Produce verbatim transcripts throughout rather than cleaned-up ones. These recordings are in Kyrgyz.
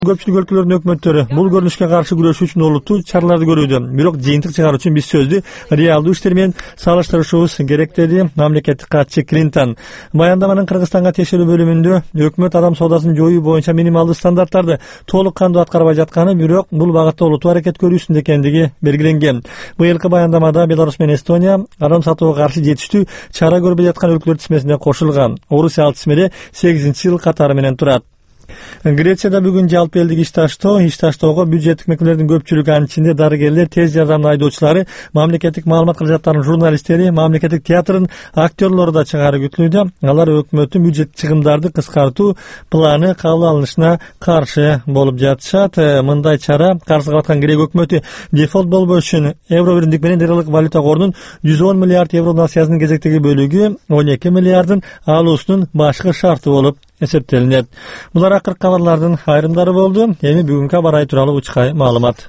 Көпчүлүк өлкөлөрдүн өкмөттөрү бул көрүнүшкө каршы күрөшүү үчүн олуттуу чараларды көрүүдө. Бирок жыйынтык чыгаруу үчүн биз сөздү реалдуу иштер менен салыштырышыбыз керек, деди мамлекеттик катчы Клинтон. Баяндаманын Кыргызстанга тиешелүү бөлүмүндө өкмөт адам соодасын жоюу боюнча минималдуу стандарттарды толук кандуу аткарбай жатканы, бирок бул багытта олуттуу аракет көрүү үстүндө экендиги белгиленген. Быйылкы баяндамада Беларусь менен Эстония адам сатууга каршы жетиштүү чара көрбөй жаткан өлкөлөр тизмесине кошулган. Орусия ал тизмеде сегизинчи жыл катары менен турат. Грецияда бүгүн жалпы элдик иш таштоо, иш таштоого бюджеттик мекемелердин көпчүлүгү, анын ичинде дарыгерлер, тез жардамдын айдоочулары, мамлекеттик маалымат кызматтарынын журналисттери, мамлекеттик театрдын актерлору да чыгаары күтүлүүдө. Алар өкмөттүн бюджет чыгымдарды кыскартуу планы кабыл алынышына каршы болуп жатышат. Мындай чара каршы кылып аткан Грек өкмөтү дефолт болбош үчүн Евро биримдик менен Дэриялык валюта корунун жүз он миллиард евро акчасынын кезектеги бөлүгү он эки миллиардын алуусунун башкы шарты болуп эсептелинет. Булар акыркы кабарлардын айрымдары болду. Эми бүгүнкү аба ырайы тууралуу учка маалымат.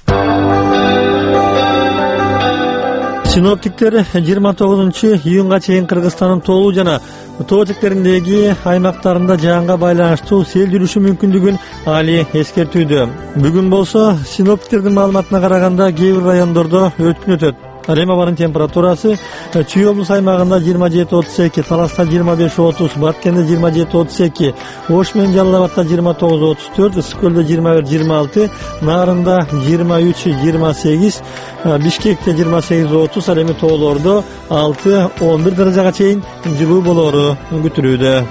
Синоптиктер жыйырма тогузунчу июнга чейин Кыргызстандын тоолуу жана тоо этектериндеги аймактарында жаанга байланыштуу сел жүрүшү мүмкүндүгүн али эскертүүдө. Бүгүн болсо синоптиктердин маалыматына караганда кээ бир райондордо өткүн өтөт. Ал эми абанын температурасы Чүй облус аймагында жыйырма жети отуз эки, Таласта жыйырма беш отуз, Баткенде жыйырма жети отуз эки, Ош менен Жалал Абадта жыйырма тогуз отуз төрт, Ысык көлдө жыйырма бир жыйырма алты, Нарында жыйырма үч жыйырма сегиз, Бишкекте жыйырма сегиз отуз, ал эми тоолордо алты он бир даражага чейин жылуу болоору күтүлүүдө.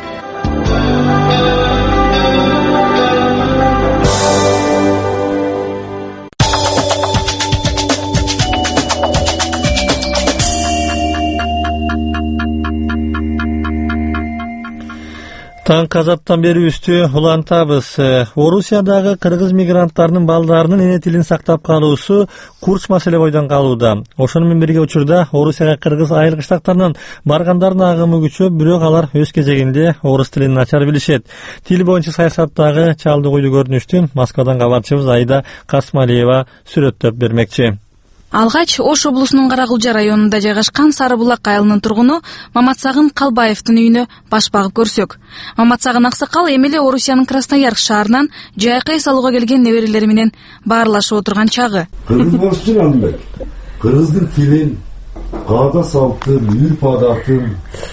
Таң казаптан берүүбүздү улантабыз. Орусиядагы кыргыз мигранттарынын балдарынын эне тилин сактап калуусу курч маселе бойдон калууда. Ошону менен бирге учурда Орусияга кыргыз айыл кыштактарынан баргандардын агымы күчөп, бирок алар өз кезегинде орус тилин начар билишет. Тил боюнча саясаттагы чалдуу куйдуу көрүнүштү Москвадан кабарчыбыз Айда Касмалиева сүрөттөп бермекчи. Алгач Ош облусунун Каракулжа районунда жайгашкан Сары булак айылынын тургуну Маматсагын Калбаевдин үйүнө баш багып көрсөк. Маматсагын аксакал эми эле Орусиянын Красноярск шаарынан жайкай салууга келген неберелери менен баарлашып отурган чагы. Кыргыз болчу Андыбек. Кыргыздын тилин, каада салттын, үрп адатын,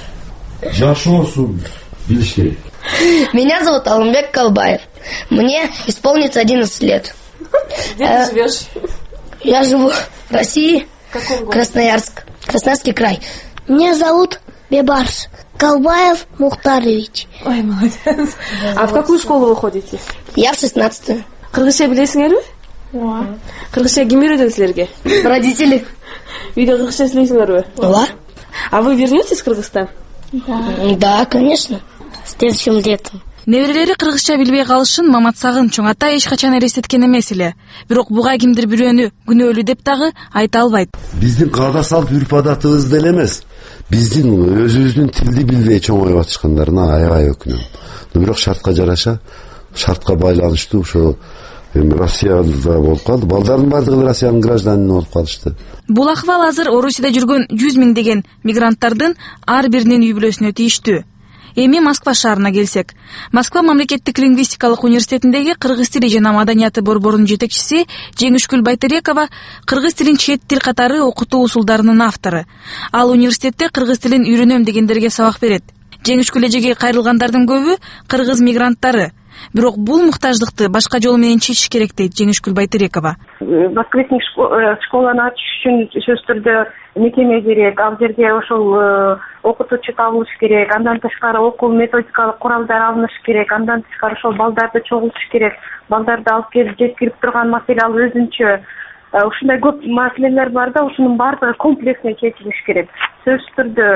жашоосун билиш керек. Меня зовут Алмбек Калбаев. Мне исполнится одиннадцать лет. Где ты живешь? Я живу в России, Красноярск, Красноярский край. Меня зовут Бебарс Калбаев Мухтарович. Ой, молодец. А в какую школу вы ходите? Я в шестнадцатую. Кыргызча билесиңерби? Ооба. Кыргызча ким үйрөтөт силерге? Родители. Үйдө кыргызча сүйлөйсүңөрбү? Ооба. А вы вернетесь в Кыргызстан? Да. Да, конечно. Следующим летом. Неберелери кыргызча билбей калышын Маматсагын чоң ата эч качан элестеткен эмес эле. Бирок буга кимдир бирөөнү күнөөлүү деп дагы айта албайт. Биздин каада салт үрп адатыбыз деле эмес. Биздин өзүбүздүн тилди билбей чоңоюп атышкандарына аябай өкүнөм. Бирок шартка жараша, шартка байланыштуу ошо Россияда болуп калды. Балдардын бардыгы Россиянын гражданины болуп калышты. Бул акыбал азыр Орусияда жүргөн жүз миңдеген мигранттардын ар биринин үй бүлөсүнө тийиштүү. Эми Москва шаарына келсек. Москва мамлекеттик лингвистикалык университетиндеги кыргыз тили жана маданияты борборунун жетекчиси Жеңишкүл Байтерекова кыргыз тилин чет тил катары окутуу усулдарынын автору. Ал университетте кыргыз тилин үйрөнөм дегендерге сабак берет. Жеңишкүл эжеге кайрылгандардын көбү кыргыз мигранттары. Бирок бул муктаждыкты башка жол менен чечиш керек дейт Жеңишкүл Байтерекова. Воскресник школаны ачыш үчүн сөзсүз түрдө мекеме керек, ал жерде ошол окутуучу табылыш керек, андан тышкары окуу методикалык куралдар алыныш керек, андан тышкары ошол балдарды чогултуш керек, балдарды алып келип жеткирип турган маселе ал өзүнчө. Ушундай көп маселелер бар да, ушунун баардыгы комплексно чечилиш керек. Сөзсүз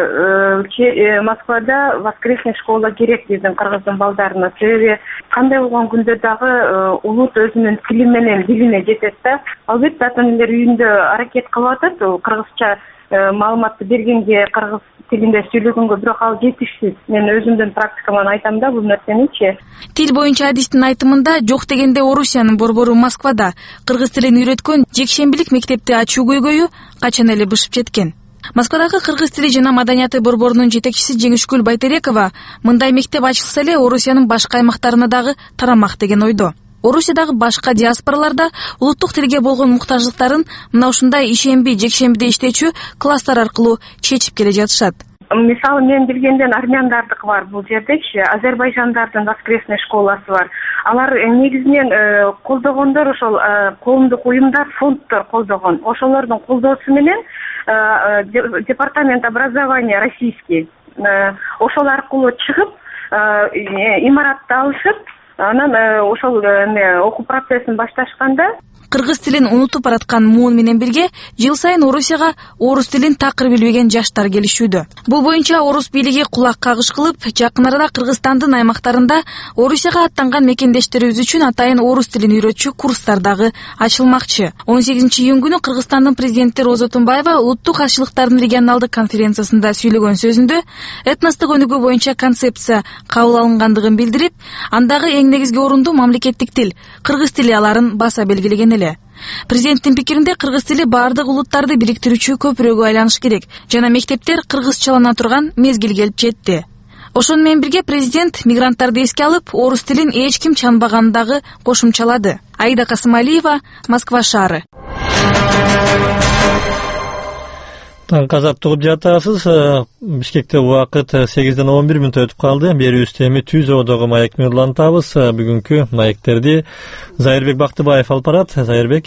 түрдө Москвада воскресный школа керек биздин кыргыздын балдарына. Себеби кандай болгон күндө дагы улут өзүнүн тили менен дилине жетет да. Албетте ата энелер үйүндө аракет кылып атат, кыргызча маалыматты бергенге, кыргыз тилинде сүйлөгөнгө, бирок ал жетишсиз. Мен өзүмдүн практикаман айтам да бул нерсеничи. Тил боюнча адистин айтымында жок дегенде Орусиянын борбору Москвада кыргыз тилин үйрөткөн жекшембилик мектепти ачуу көйгөйү качан эле бышып жеткен. Москвадагы кыргыз тили жана маданияты борборунун жетекчиси Жеңишкүл Байтерекова мындай мектеп ачылса эле Орусиянын башка аймактарына дагы тарамак деген ойдо. Орусиядагы башка диаспораларда улуттук тилге болгон муктаждыктарын мына ушундай ишемби, жекшембиде иштечү класстар аркылуу чечип келе жатышат. Мисалы, мен билгенден армяндардык бар бул жердечи, азербайжандардын воскресный школасы бар. Алар негизинен колдогондор ошол коомдук уюмдар, фонддор колдогон. Ошолордун колдоосу менен департамент образования российский ошол аркылуу чыгып, имаратты алышып, анан ошол окуу процессин башташканда кыргыз тилин унутуп бараткан муун менен бирге жыл сайын Орусияга орус тилин такыр билбеген жаштар келишүүдө. Бул боюнча орус бийлиги кулак кагыш кылып, жакын арада Кыргызстандын аймактарында Орусияга аттанган мекендештерибиз үчүн атайын орус тилин үйрөтчү курстар дагы ачылмакчы. он сегизинчи июнь күнү Кыргызстандын президенти Роза Тунбаева улуттук азчылыктардын регионалдык конференциясында сүйлөгөн сөзүндө этностук өнүгүү боюнча концепция кабыл алынгандыгын билдирип, андагы эң негизги орунду мамлекеттик тил, кыргыз тили аларын баса белгилеген. Президенттин пикиринде кыргыз тили баардык улуттарды бириктирүүчү көпүрөгү айланыш керек жана мектептер кыргызчалана турган мезгил келип жетти. Ошону менен бирге президент мигранттарды эске алып, орус тилин эч ким чанбаганын дагы кошумчалады. Аида Касымалиева, Москва шаары. Таң казап тугуп жатасыз. Бишкекте убакыт сегизден он бир мүнөт өтүп калды. Берүүбүз теми Түзөөдөгү маек менен улантабыз. Бүгүнкү маектерди Зайырбек Бактыбаев алып барат. Зайырбек.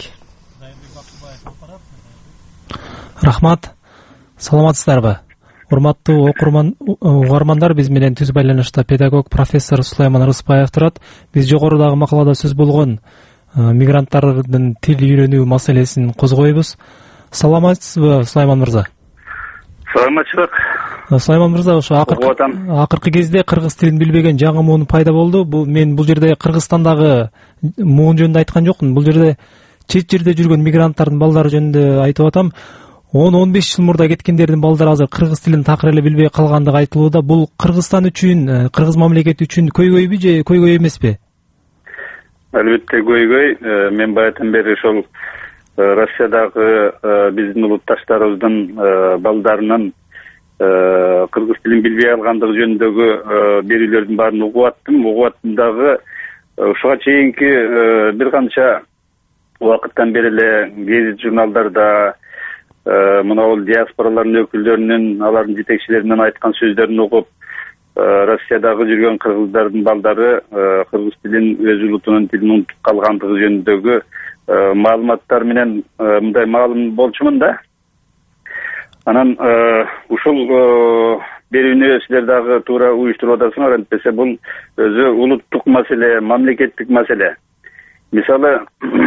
Рахмат. Саламатсыздарбы? Урматтуу окурман угармандар, биз менен түз байланышта педагог профессор Сулайман Рыспаев турат. Биз жогорудагы макалада сөз болгон мигранттардын тил үйрөнүү маселесин козгойбуз. Саламатсызбы, Сулайман мырза? Саламатчылык. Сулайман мырза, ошо акыркы кезде кыргыз тилин билбеген жаңы муун пайда болду. Бул мен бул жерде Кыргызстандагы муун жөнүндө айткан жокмун. Бул жерде чет жерде жүргөн мигранттардын балдары жөнүндө айтып атам. он он беш жыл мурда кеткендердин балдары азыр кыргыз тилин такыр эле билбей калгандыгы айтылууда. Бул Кыргызстан үчүн, кыргыз мамлекети үчүн көйгөйбү же көйгөй эмеспи? Албетте көйгөй. Мен баятан бери ошол Россиядагы биздин улутташтарыбыздын балдарынын кыргыз тилин билбей алгандыгы жөнүндөгү берүүлөрдүн баарын угуп аттым. Угуп аттым дагы ушуга чейинки бир канча убакыттан бери эле гезит журналдарда мына бул диаспоралардын өкүлдөрүнүн, алардын жетекчилеринин айткан сөздөрүн угуп, Россиядагы жүргөн кыргыздардын балдары кыргыз тилин, өз улутунун тилин унутуп калгандыгы жөнүндөгү маалыматтар менен мындай маалым болчумун да. Анан ушул берүүнү силер дагы туура уюштуруп атасыңар. Антпесе бул өзү улуттук маселе, мамлекеттик маселе. Мисалы,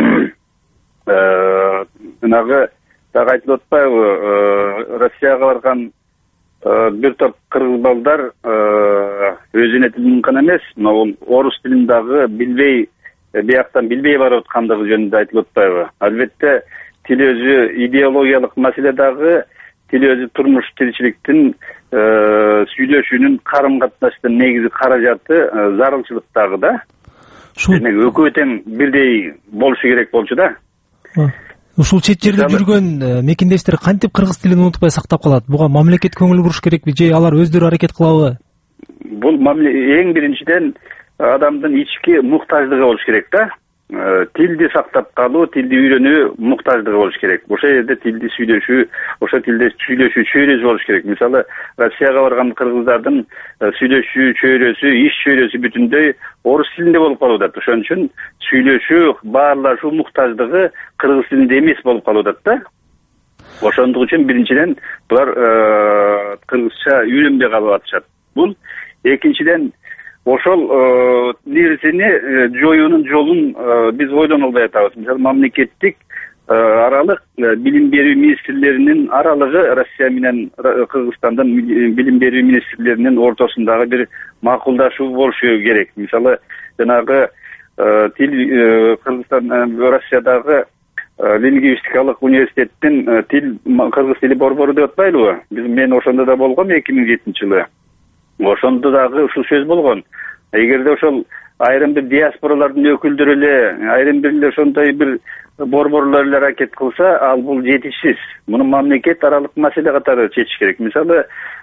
мынагы дагы айтылып атпайбы, Россияга барган бир топ кыргыз балдар өзүнө тилин гана эмес, мына орус тилин дагы билбей, бияктан билбей барып аткандыгы жөнүндө айтылып атпайбы? Албетте, тил өзү идеологиялык маселе дагы, тил өзү турмуш тиричиликтин сүйлөшүүнүн, карым-катнаштын негизи каражаты, зарылчылык дагы да. Демек экөө тең бирдей болушу керек болчу да. Ушул чет жерде жүргөн мекендештер кантип кыргыз тилин унутпай сактап калат? Буга мамлекет көңүл буруш керекпи же алар өздөрү аракет кылабы? Бул эң биринчиден адамдын ички муктаждыгы болуш керек да. Тилди сактап калуу, тилди үйрөнүү муктаждыгы болуш керек. Ошол жерде тилди сүйлөшүү, ошол тилде сүйлөшүү чөйрөсү болуш керек. Мисалы, Россияга барган кыргыздардын сүйлөшүү чөйрөсү, иш чөйрөсү бүтүндөй орус тилинде болуп калып атат. Ошон үчүн сүйлөшүү, баарлашуу муктаждыгы кыргыз тилинде эмес болуп калып атат да. Ошондук үчүн биринчиден булар кыргызча үйрөнбөй калып атышат. Бул экинчиден ошол нерсени жоюунун жолун биз ойлоно албай атабыз. Мисалы, мамлекеттик аралык билим берүү министрлеринин аралыгы Россия менен Кыргызстандын билим берүү министрлеринин ортосундагы бир макулдашуу болушу керек. Мисалы, жанагы тил Кыргызстан, Россиядагы лингвистикалык университеттин тил кыргыз тили борбору деп атпайлыбы? Биз мен ошондо да болгом эки миң жетинчи жылы. Ошондо дагы ушул сөз болгон. Эгерде ошол айрым бир диаспоралардын өкүлдөрү эле, айрым бир эле ошондой бир борборлор эле аракет кылса, ал бул жетишсиз. Муну мамлекет аралык маселе катары чечиш керек. Мисалы,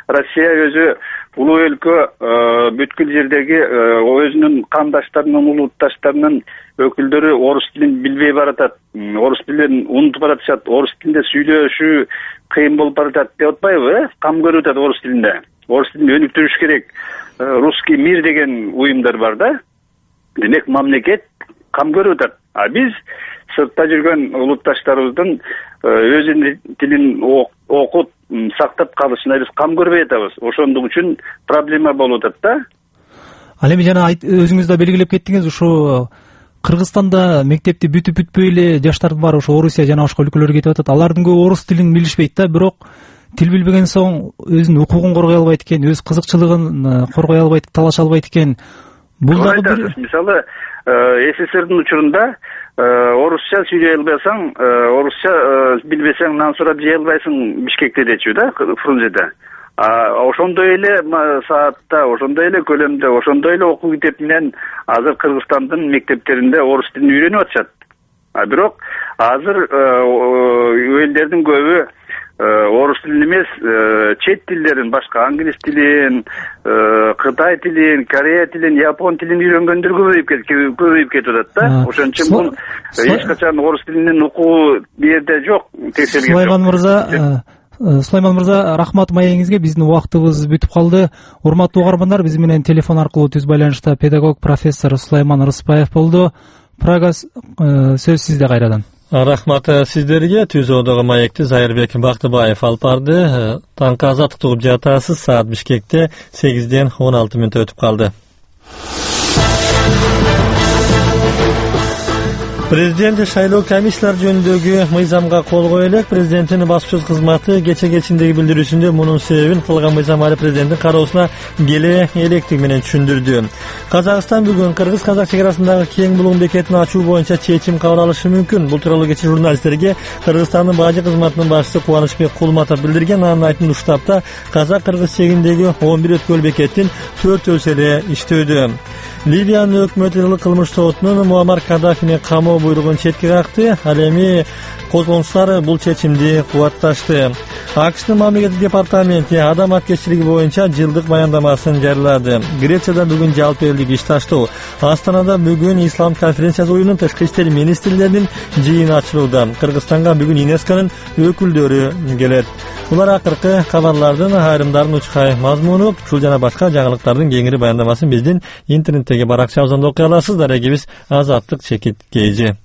Россия өзү улуу өлкө, бүткүл жердеги өзүнүн кандаштарынын, улутташтарынын өкүлдөрү орус тилин билбей баратат, орус тилин унутуп баратышат, орус тилинде сүйлөшүү кыйын болуп баратат деп атпайбы, э? Кам көрүп атат орус тилинде. Орус тилин өнүктүрүш керек. Русский мир деген уюмдар бар да. Демек мамлекет кам көрүп атат. А биз сыртта жүргөн улутташтарыбыздын өзүнүн тилин окуп, сактап калышына биз кам көрбөй атабыз. Ошондук үчүн проблема болуп атат да. Ал эми жана өзүңүз да белгилеп кеттиңиз, ушу Кыргызстанда мектепти бүтүп бүтпөй эле жаштардын баары ошо Орусия жана башка өлкөлөргө кетип атат. Алардын көбү орус тилин билишпейт да, бирок тил билбеген соң өзүнүн укугун коргой албайт экен, өз кызыкчылыгын коргой албайт, талаша албайт экен. Бул дагы бир мисалы СССРдин учурунда орусча сүйлөй албасаң, орусча билбесең нан сурап жей албайсың Бишкекте дечү да, Фрунзеде. Ошондой эле саатта, ошондой эле көлөмдө, ошондой эле окуу китеп менен азыр Кыргызстандын мектептеринде орус тилин үйрөнүп атышат. А бирок азыр элдердин көбү орус тилин эмес, чет тилдерин, башка англис тилин, Кытай тилин, Корея тилин, Япон тилин үйрөнгөндөр көбөйүп кетип көбөйүп кетип атат да. Ошон үчүн бул эч качан орус тилинин укуу бу жерде жок, текшерилген жок. Сулайман мырза, Сулайман мырза, рахмат маегиңизге. Биздин убактыбыз бүтүп калды. Урматтуу угармандар, биз менен телефон аркылуу түз байланышта педагог профессор Сулайман Рыспаев болду. Прага, сөз сизде кайрадан. Рахмат сиздерге. Түзөөдөгү маекти Зайырбек Бактыбаев алып барды. Таңкы азаттык угуп жатасыз. Саат Бишкекте сегизден он алты мүнөт өтүп калды. Президент шайлоо комиссиялар жөнүндөгү мыйзамга кол коюу элек. Президенттин баспасөз кызматы кече кечиндеги билдирүүсүндө мунун себебин кылган мыйзам али президенттин кароосуна келе электиги менен түшүндүрдү. Казакстан бүгүн кыргыз-казак чек арасындагы кең булуң бекетин ачуу боюнча чечим кабыл алышы мүмкүн. Бул тууралуу кече журналисттерге Кыргызстандын бажы кызматынын башчысы Кубанычбек Кулматов билдирген. Анын айтымында штабта казак-кыргыз чегиндеги он бир өткөл бекеттин төртөөсү эле иштөөдө. Ливиянын өкмөтү жылы кылмыш сотунун Муаммар Каддафини камоо буйругун четке какты. Ал эми козголуштар бул чечимди кубатташты. АКШнын мамлекеттик департаменти адам аткечилиги боюнча жылдык баяндамасын жарыялады. Грецияда бүгүн жалпы элдик иш таштоо. Астанада бүгүн Ислам конференциясы уюмунун тышкы иштер министрлеринин жыйыны ачылууда. Кыргызстанга бүгүн ЮНЕСКОнун өкүлдөрү келет. Булар акыркы кабарлардын айрымдарын учкай мазмуну, ушул жана башка жаңылыктардын кеңири баяндамасын биздин интернеттеги баракчабыздан окуй аласыздар. Эгебиз Азаттык чекит кейжи.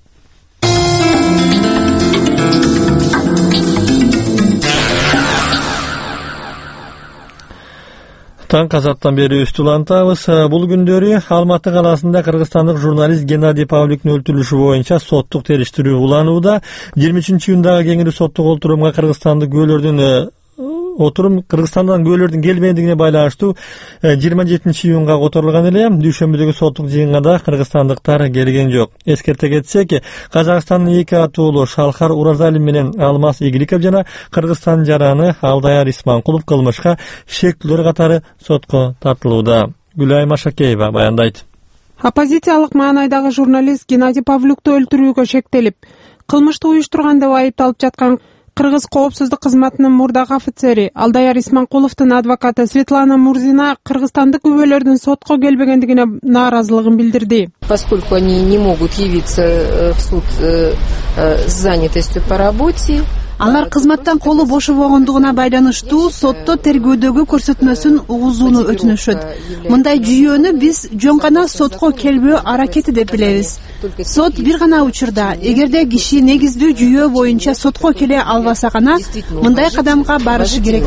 Таң казаттан бери үстүлантабыз. Бул күндөрү Алматы каласында кыргызстандык журналист Геннадий Павликтин өлтүрүлүшү боюнча соттук териштирүү уланууда. жыйырма үчүнчү июндагы кеңири соттук отурумга кыргызстандык күбөлөрдүн отурум Кыргызстандан күбөлөрдүн келбегендигине байланыштуу жыйырма жетинчи июнга которулган эле. Дүйшөмбүдөгү соттук жыйынга да кыргызстандыктар келген жок. Эскерте кетсек, Казакстандын эки атуулу Шалхар Уразалин менен Алмаз Игиликов жана Кыргызстандын жараны Алдаяр Исманкулов кылмышка шектүүлөр катары сотко тартылууда. Гүлай Машакеева баяндайт. Оппозициялык маанайдагы журналист Геннадий Павликту өлтүрүүгө шектелип, кылмышты уюштурган деп айыпталып жаткан Кыргыз коопсуздук кызматынын мурдагы офицери Алдаяр Исманкуловдун адвокаты Светлана Мурзина кыргызстандык күбөлөрдүн сотко келбегендигине нааразылыгын билдирди. Поскольку они не могут явиться в суд с занятостью по работе, алар кызматтан колу бошобогондугуна байланыштуу сотто тергөөдөгү көрсөтмөсүн угузууну өтүнүшөт. Мындай жүйөнү биз жөн гана сотко келбөө аракети деп билебиз. Сот бир гана учурда, эгерде киши негиздүү жүйө боюнча сотко келе албаса гана мындай кадамга барышы керек.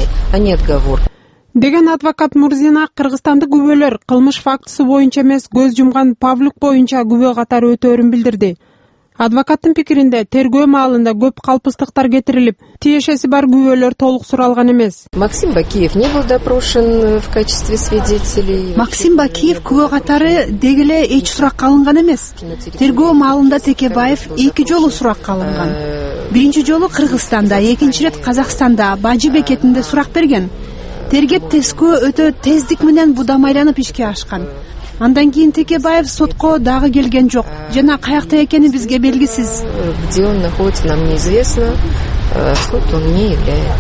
Деген адвокат Мурзина кыргызстандык күбөлөр кылмыш фактысы боюнча эмес, көз жумган Павлик боюнча күбө катары өтөөрүн билдирди. Адвокаттын пикиринде тергөө маалында көп калпыстыктар кетирилип, тиешеси бар күбөлөр толук суралган эмес. Максим Бакиев не был допрошен в качестве свидетелей. Максим Бакиев күбө катары дегеле эч суракка алынган эмес. Тергөө маалында Текебаев эки жолу суракка алынган. Биринчи жолу Кыргызстанда, экинчи рет Казакстанда бажы бекетинде сурак берген. Тергеп тескөө өтө тездик менен будамайланып ишке ашкан. Андан кийин Текебаев сотко дагы келген жок. Жана каякта экени бизге белгисиз. Где он находится, нам неизвестно. Суд он не является.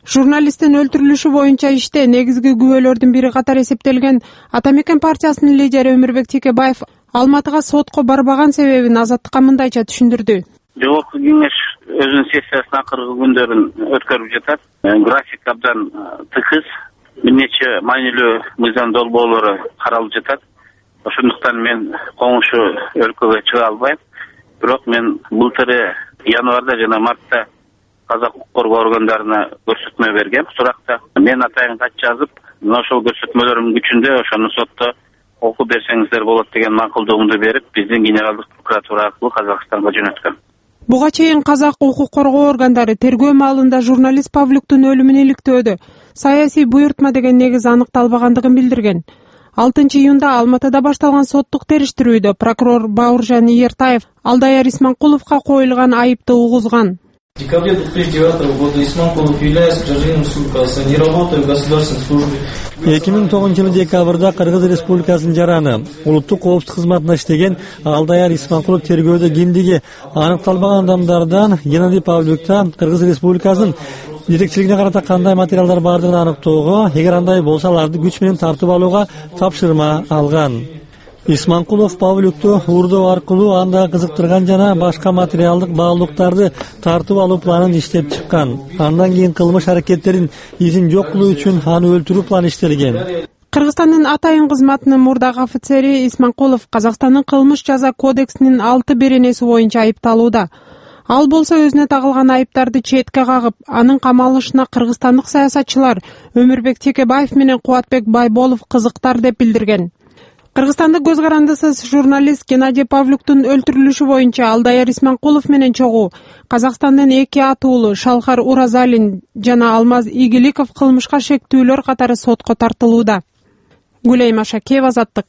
Журналисттин өлтүрүлүшү боюнча иште негизги күбөлөрдүн бири катары эсептелген Ата Мекен партиясынын лидери Өмүрбек Текебаев Алматыга сотко барбаган себебин Азаттыкка мындайча түшүндүрдү. Жогорку кеңеш өзүнүн сессиясына акыркы күндөрүн өткөрүп жатат. График абдан тыкыз, бир нече маанилүү мыйзам долбоорлору каралып жатат. Ошондуктан мен коңшу өлкөгө чыга албайм. Бирок мен былтыры январда жана мартта казак укук коргоо органдарына көрсөтмө бергем. Суракта мен атайын кат жазып, мына ошол көрсөтмөлөрүмдүн күчүндө ошону сотто окуп берсеңиздер болот деген макулдугумду берип, биздин генералдык прокуратура аркылуу Казакстанга жөнөткөм. Буга чейин казак укук коргоо органдары тергөө маалында журналист Павлюктун өлүмүн иликтөөдө саясий буйртма деген негиз аныкталбагандыгын билдирген. алтынчы июнда Алматыда башталган соттук териштирүүдө прокурор Бауыржан Иертаев Алдаяр Исманкуловго коюлган айыпты угузган. В декабре две тысячи девятого года Исманкулов, являясь гражданином Республики, не работая в государственной службе. эки миң тогузунчу жылы декабрда Кыргыз Республикасынын жараны улуттук коопсуздук кызматында иштеген Алдаяр Исманкулов тергөөдө кимдиги аныкталбаган адамдардан Геннадий Павлюктан Кыргыз Республикасынын жетекчилигине карата кандай материалдар бардыгын аныктоого, эгер андай болсо аларды күч менен тартып алууга тапшырма алган. Исманкулов Павлюкту уурдоо аркылуу анда кызыктырган жана башка материалдык баалуулуктарды тартып алуу планын иштеп чыккан. Андан кийин кылмыш аракеттерин изин жок кылуу үчүн аны өлтүрүү планы иштелген. Кыргызстандын атайын кызматынын мурдагы офицери Исманкулов Казакстандын кылмыш жаза кодексинин алты беренеси боюнча айыпталууда. Ал болсо өзүнө тагылган айыптарды четке кагып, анын камалышына кыргызстандык саясатчылар Өмүрбек Текебаев менен Кубатбек Байболов кызыктар деп билдирген. Кыргызстанда көз карандысыз журналист Геннадий Павлюктун өлтүрүлүшү боюнча Алдаяр Исманкулов менен чогуу Казакстандын эки ат уулу Шалкар Уразалин жана Алмаз Игиликов кылмышка шектүүлөр катары сотко тартылууда. Гүлей Машакеева, Азаттык.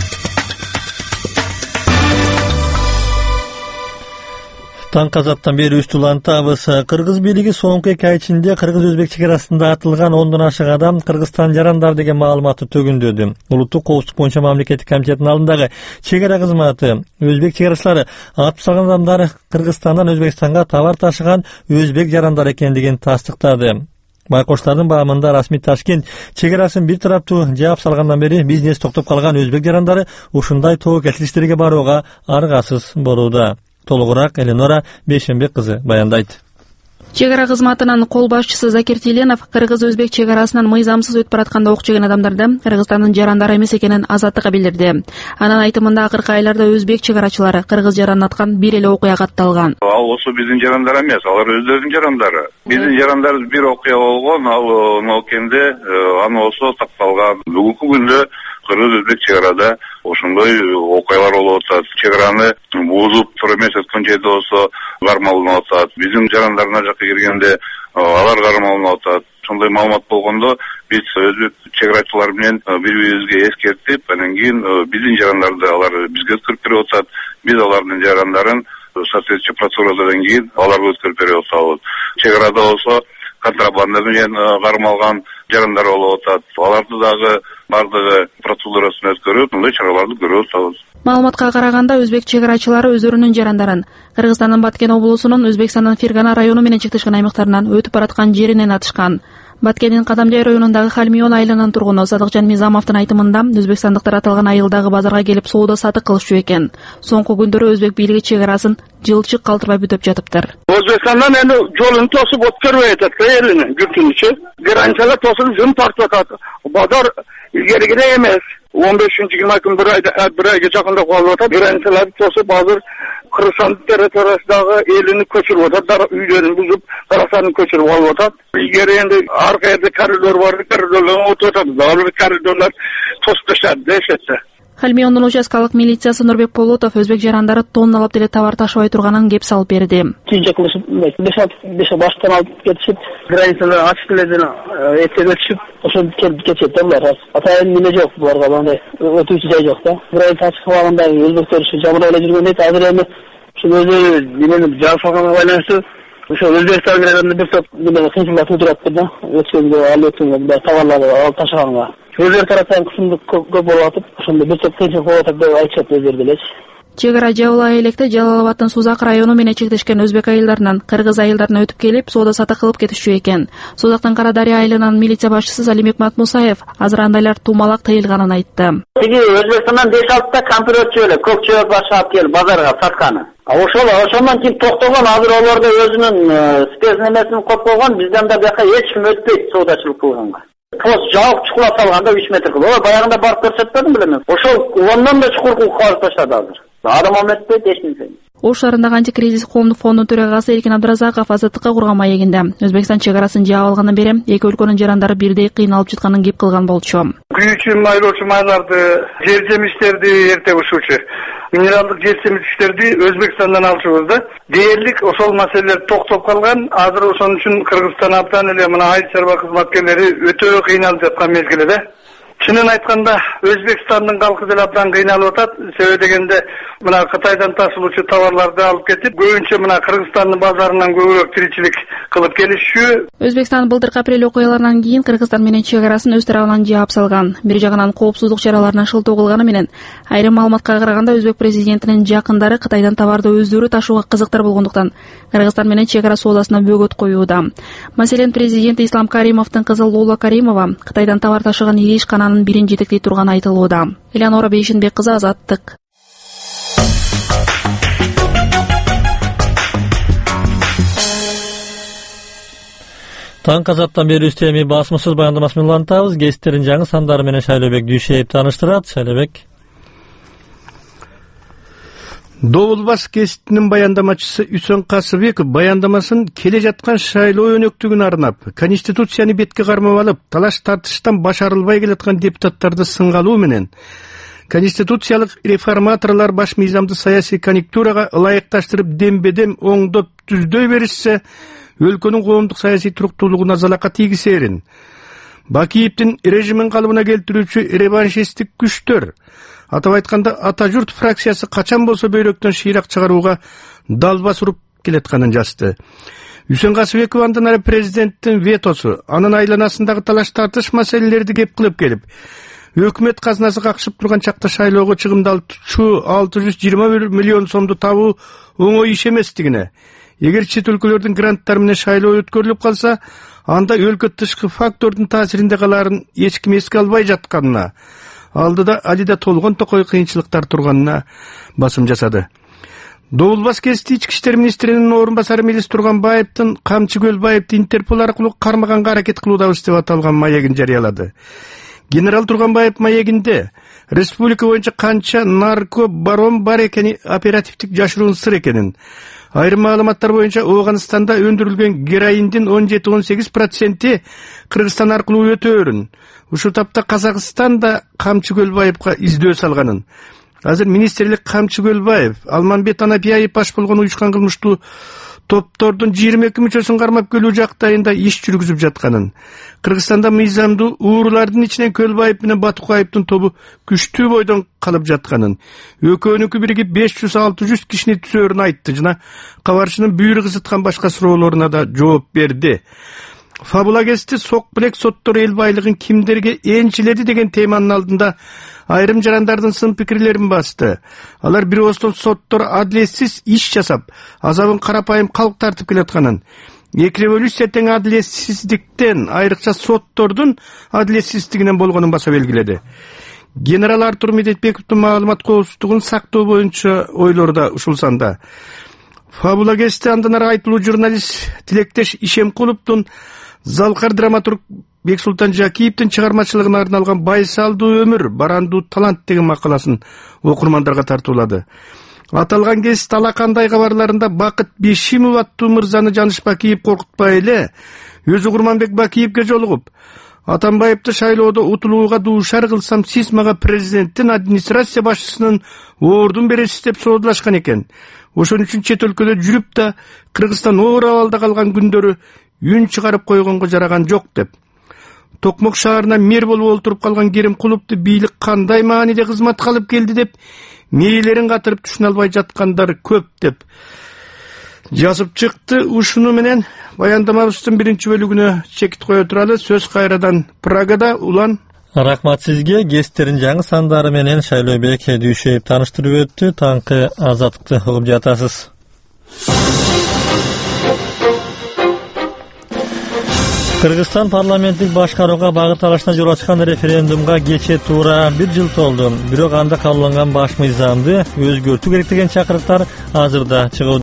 Таң казаттан бери үч улантабыз. Кыргыз бийлиги соңку эки ай ичинде Кыргыз-Өзбек чек арасында атылган ондон ашык адам Кыргызстан жарандар деген маалыматты төгүндөдү. Улуттук коопсуздук боюнча мамлекеттик комитеттин алдындагы чек ара кызматы Өзбек чек арачылары атып салган адамдар Кыргызстандан Өзбекстанга товар ташыган өзбек жарандар экендигин тастыктады. Байкоштардын баамында расмий Ташкент чек арасын бир тараптуу жаап салгандан бери бизнес токтоп калган өзбек жарандары ушундай тобокелчилик иштерге барууга аргасыз болууда. Толугураак Эленора Бейшенбек кызы баяндайт. Чек ара кызматынын кол башчысы Закир Тиленов Кыргыз-Өзбек чек арасынан мыйзамсыз өтүп баратканда ок жеген адамдарды Кыргызстандын жарандары эмес экенин Азаттыкка билдирди. Анын айтымында акыркы айларда өзбек чек арачылары Кыргыз жаранын аткан бир эле окуя катталган. Ал болсо биздин жарандар эмес, алар өздөрүнүн жарандары. Биздин жарандарыбыз бир окуя болгон, ал Нокенде, аны болсо такталган. Бүгүнкү күндө Кыргыз-Өзбек чек арада ошондой окуялар болуп атат. Чек араны бузуп тура эмес өткөн жерде болсо кармалынып атат. Биздин жарандардын жакка киргенде алар кармалынып атат. Ошондой маалымат болгондо биз өзбек чек арачылары менен бири-бирибизге эскертип, анан кийин биздин жарандарды алар бизге өткөрүп берип атат. Биз алардын жарандарын соответствующий процедурадан кийин аларга өткөрүп берип атабыз. Чек арада болсо контрабанда менен кармалган жарандар болуп атат. Аларды дагы бардыгы процедурасын өткөрүп, мындай чараларды көрүп атабыз. Маалыматка караганда өзбек чек арачылары өздөрүнүн жарандарын Кыргызстандын Баткен облусунун Өзбекстандын Фергана району менен чектешкен аймактарынан өтүп бараткан жеринен атышкан. Баткендин Кадамжай районундагы Хальмион айылынын тургуну Садыкжан Мизамовдун айтымында өзбекстандыктар аталган айылдагы базарга келип соода сатык кылышчу экен. Соңку күндөрү өзбек бийлиги чек арасын жылчык калтырбай бүтөп жатыптыр. Өзбекстандан эми жолун тосуп өткөрбөй атат элини күртүнүчү. Границалар тосулуп жөн тартып атат. Базар илгеригидей эмес. он бешинчи жыйырма күн бир айда бир айга жакында калып атат. Границаларды тосуп азыр Кыргызстан территориясындагы элини көчүрүп атат, үйлөрүн бузуп, Карасанын көчүрүп алып атат. Илгери энди арка жерде коридор бар, коридорлор өтүп атат. Баары коридорлор тосуп таштады дешетти. Хальмиондун участкалык милициясы Нурбек Полотов өзбек жарандары тонналап деле товар ташыбай турганын кеп салып берди. Тинче кылышып, беш баштан алып кетишип, границалар ачык эле эттегечип, ошол келип кетет алар. Атайын неме жок буларга, мындай өтүүчү жай жок да. Граница ачык калганда өзбектер ушу жамырап эле жүргөндөйт. Азыр эми ушул өзү немени жаап салганга байланыштуу ошол Өзбекстан менен бир топ неме кыйынчылык туудурат да. Өткөнгө, ал өткөнгө товарларды алып ташыганга. Өзбек тараптан кысымдык көп болуп атып, ошондо бир топ кыйынчылык болуп атат деп айтышат өздөрү делечи. Чек ара жабыла электе Жалал Абадтын Сузак району менен чектешкен өзбек айылдарынан кыргыз айылдарына өтүп келип, соода сата кылып кетишчү экен. Созактын Кара Дарыя айылынын милиция башчысы Салимбек Матмусаев азыр андайлар туумалак тыйылганын айтты. Тиги Өзбекстандан беш алты компьютерчү эле көк чөп башы алып келип базарга сатканы. Ошол ошондон кийин токтогон, азыр олордо өзүнүн спец немесин коюп койгон, бизден да бияка эч ким өтпөйт соодачылык кылганга. Пост жауып чукула салганда үч метр кылып. Ой, баягында барып көрсөтпөдүм беле мен. Ошол ондан да чукур кылып казып таштады азыр. Адам өтпөйт эч нерсе. Ош шаарындагы антикризис коомдук фондунун төрагасы Эркин Абдыразаков азаттыкка курган маегинде Өзбекстан чек арасын жаап алгандан бери эки өлкөнүн жарандары бирдей кыйналып жатканын кеп кылган болчу. Күйүүчү майлоочу майларды, жер жемиштерди эрте ушучу минералдык жер жемиштерди Өзбекстандан алчубуз да. Дээрлик ошол маселелер токтоп калган. Азыр ошон үчүн Кыргызстан абдан эле мына айыл чарба кызматкерлери өтө кыйналып жаткан мезгил эле. Чынын айтканда Өзбекстандын калкы деле абдан кыйналып атат. Себеби дегенде мына Кытайдан ташылуучу товарларды алып кетип, көбүнчө мына Кыргызстандын базарынан көбүрөөк тиричилик кылып келишүү. Өзбекстан былтыркы апрель окуяларынан кийин Кыргызстан менен чек арасын өз тарабынан жаап салган. Бир жагынан коопсуздук чараларына шылтоо кылганы менен айрым маалыматка караганда Өзбек президентинин жакындары Кытайдан товарды өздөрү ташууга кызыктар болгондуктан Кыргызстан менен чек ара соодасына бөгөт коюуда. Маселен, президент Ислам Каримовдун кызы Лула Каримова Кытайдан товар ташыган ири ишкананын бирин жетектей турганы айтылууда. Элеонора Бейшинбек кызы, Азаттык. Таң казаттан бери үстеми басмысыз баяндамасын улантабыз. Гестерин жаңы сандары менен Шайлообек Дүйшеев тааныштырат. Шайлообек. Добулбас кеситинин баяндамачысы Үсөн Касыбеков баяндамасын келе жаткан шайлоо өнөктүгүн арнап, Конституцияны бетке кармап алып, талаш тартыштан башарылбай келаткан депутаттарды сынгалуу менен конституциялык реформаторлор баш мыйзамды саясий конъюнктурага ылайыкташтырып дембедем оңдоп түздөй беришсе, өлкөнүн коомдук саясий туруктуулугуна залака тийгизерин. Бакиевдин режимин калыбына келтирүүчү реваншисттик күчтөр, атап айтканда Ата журт фракциясы качан болсо бөйрөктөн шыйрак чыгарууга далбас уруп келатканын жазды. Үсөн Касыбеков андан ары президенттин ветосу, анын айланасындагы талаш тартыш маселелерди кеп кылып келип, өкмөт казынасы какшып турган чакта шайлоого чыгымдалчу алты жүз жыйырма бир миллион сомду табуу оңой иш эместигине, эгер чет өлкөлөрдүн гранттары менен шайлоо өткөрүлүп калса, анда өлкө тышкы фактордун таасиринде калаарын эч ким эске албай жатканына, алдыда алида толгон токой кыйынчылыктар турганына басым жасады. Добулбас кести ички иштер министринин орун басары Мелис Турганбаевдин Камчы Көлбаевди Интерпол аркылуу кармаганга аракет кылуудабыз деп аталган маегин жарыялады. Генерал Турганбаев маегинде республика боюнча канча нарко барон бар экени оперативдик жашыруун сыр экенин, айрым маалыматтар боюнча Ооганстанда өндүрүлгөн героиндин он жети он сегиз проценти Кыргызстан аркылуу өтөөрүн, ушул тапта Казакстан да Камчы Көлбаевга издөө салганын. Азыр министрлик Камчы Көлбаев, Алманбет Анапияев баш болгон уюшкан кылмыштуу топтордун жыйырма эки мүчөсүн кармап келүү жактайында иш жүргүзүп жатканын, Кыргызстанда мыйзамдуу уурулардын ичинен Көлбаев менен Батукаевдин тобу күчтүү бойдон калып жатканын, экөөнүкү биригип беш жүз алты жүз кишини түзөөрүн айтты жана кабарчынын бүйүрү кызыткан башка суроолоруна да жооп берди. Фабула кести сок билек соттору эл байлыгын кимдерге энчиледи деген теманын алдында айрым жарандардын сын пикирлерин басты. Алар бир ооздон соттор адилетсиз иш жасап, азабын карапайым калк тартып келатканын, эки революция тең адилетсиздиктен, айрыкча соттордун адилетсиздигинен болгонун баса белгиледи. Генерал Артур Медетбековдун маалымат коопсуздугун сактоо боюнча ойлору да ушул санда. Фабула кести андан ары айтылуу журналист Тилектеш Ишемкуловдун, залкар драматург Бексултан Жакиевдин чыгармачылыгына арналган Байсалдуу өмүр, барандуу талант деген макаласын окурмандарга тартуулады. Аталган кест алакандай кабарларында Бакыт Бешимов аттуу мырзаны Жаныш Бакиев коркутпай эле өзү Курманбек Бакиевге жолугуп, Атамбаевди шайлоодо утулууга дуушар кылсам, сиз мага президенттин администрация башчысынын ордун бересиз деп соодулашкан экен. Ошон үчүн чет өлкөдө жүрүп да Кыргызстан оор абалда калган күндөрү үн чыгарып койгонго жараган жок деп. Токмок шаарына мэр болуп олтуруп калган Керимкуловду бийлик кандай мааниде кызматка алып келди деп мээлерин катырып түшүнө албай жаткандар көп деп жазып чыкты. Ушуну менен баяндамабыздын биринчи бөлүгүнө чекит кое туралы. Сөз кайрадан Прагада. Улан. Рахмат сизге. Гесттерин жаңы сандары менен Шайлообек Дүйшөев тааныштырып өттү. Таңкы Азаттыкты угуп жатасыз. Кыргызстан парламенттик башкарууга багыт алышына жол ачкан референдумга кече туура бир жыл толду. Бирок анда кабылган баш мыйзамды өзгөртүү керек деген чакырыктар азырда чыгып